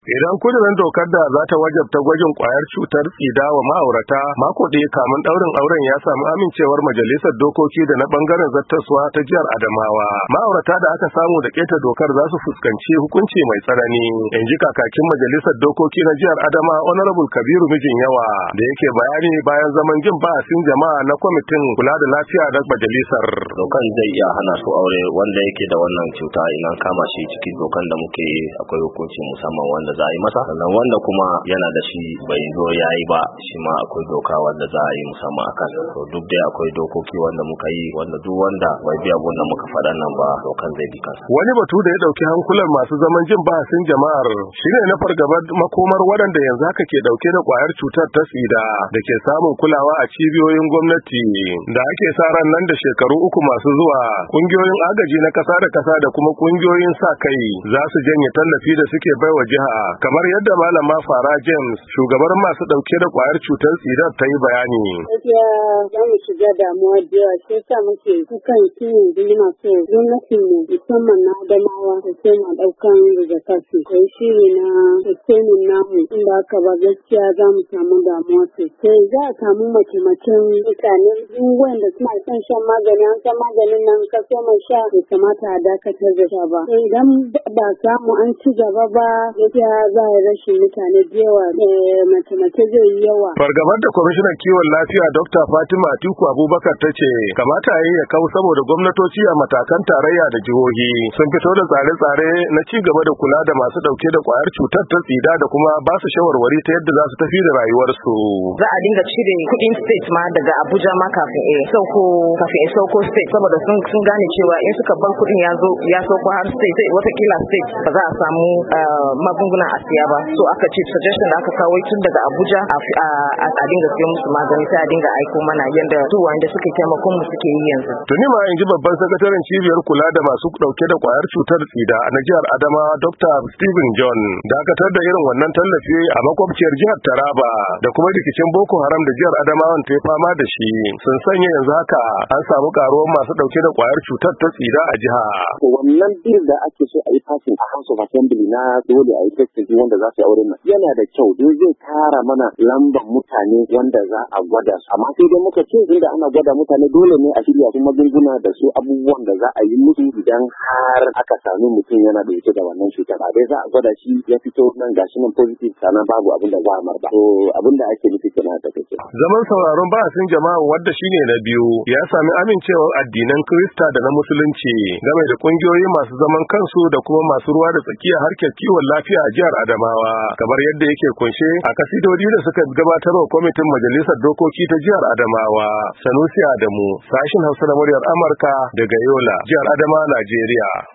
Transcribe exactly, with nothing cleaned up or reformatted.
Idan kudirin dokar da za ta wajabta gwajin kwayar cutar tsida wa ma'aurata mako ɗaya kamun ɗaurin auren ya samu amincewar majalisar dokoki da na ɓangaren zattaswa ta jihar Adamawa. Ma'aurata da aka samu da keta dokar za su fuskanci hukunci mai tsanani, in ji kakakin majalisar dokoki na jihar Adamawa Honorable Kabiru Mijin Yawa da yake bayani bayan zaman jin ba'asin jama'a na kwamitin kula da lafiya da majalisar. Dokan zai iya hana su aure wanda yake da wannan cuta idan kama shi cikin dokan da muke akwai hukunci musamman wanda za a yi masa, sannan wanda kuma yana da shi bai zo ya yi ba shi ma akwai doka wanda za a yi musamman akan. To duk dai akwai dokoki wanda muka yi wanda duk wanda bai bi abun da muka faɗa nan ba dokan zai bi kansa. Wani batu da ya ɗauki hankulan masu zaman jin bahasin jama'ar shine na fargabar makomar waɗanda yanzu haka ke ɗauke da ƙwayar cutar ta tsida da ke samun kulawa a cibiyoyin gwamnati da ake sa ran nan da shekaru uku masu zuwa ƙungiyoyin agaji na ƙasa da ƙasa da kuma ƙungiyoyin sa kai za su janye tallafi da suke baiwa jiha, kamar yadda malama Fara James shugabar masu dauke da kwayar cutar tsidar ta yi bayani. Gaskiya za mu shiga damuwa da yawa, shi yasa muke kukan kiwon muna so gwamnati ne musamman na Adamawa da sai na daukan rigakafi. Kai shiri na sustaining namu inda aka ba gaskiya za mu samu damuwa sosai. Za a samu mace-macen mutane duk wanda suna son shan magani, an san maganin nan ka so mai sha bai kamata a dakatar da sha ba. Idan ba samu an ci gaba ba gaskiya za a rashin mutane da yawa, mace-mace zai yi yawa. Fargabar da kwamishinan kiwon lafiya Dokta Fatima Atiku Abubakar ta ce kamata yi ya kawo saboda gwamnatoci a matakan tarayya da jihohi sun fito da tsare-tsare na ci gaba da kula da masu dauke da kwayar cutar ta tsida da kuma ba su shawarwari ta yadda za su tafi da rayuwarsu. Za a dinga cire kudin state ma daga Abuja ma kafin a sauko kafin a sauko state saboda sun sun gane cewa in suka bar kudin ya zo ya sauko har state watakila state ba za a samu magungunan a siya ba. So aka ce suggestion da aka kawo tun daga Abuja a dinga siyo musu magani sai a dinga aiko mana yanda duk wanda suke taimakon mu suke yi yanzu. Tuni ma in ji babban sakataren cibiyar kula da masu dauke da kwayar cutar tsida a jihar Adamawa Dokta Stephen John dakatar da irin wannan tallafi a makwabciyar jihar Taraba da kuma rikicin Boko Haram da jihar Adamawa ta yi fama da shi sun sanya yanzu haka an samu karuwar masu dauke da kwayar cutar ta tsida a jiha. Wannan bil da ake so a yi passing a House of Assembly na dole a yi testing wanda za su yi auren nan yana da kyau don zai kara mana lambar mutane wanda za a gwada su, amma sai dai muka ce inda ana gwada mutane dole ne a shirya su magunguna da su abubuwan da za a yi musu idan har aka sami mutum yana da da wannan cutar a dai za a gwada shi ya fito nan gashi nan positive sannan babu abin da za a marba. To abin da ake nufi kenan da kake. Zaman sauraron ba'asin jama'a wanda shine na biyu ya sami amincewar addinan Kirista da na Musulunci game da kungiyoyi masu zaman kansu da kuma masu ruwa da tsakiya harkar kiwon lafiya a jihar Adamawa, kamar yadda yake kunshe a kasidodi da suka gabatar wa kwamitin majalisar dokoki ta jihar Adamawa. Sanusi Adamu, sashin Hausa na muryar Amurka daga Yola, jihar Adamawa, Najeriya.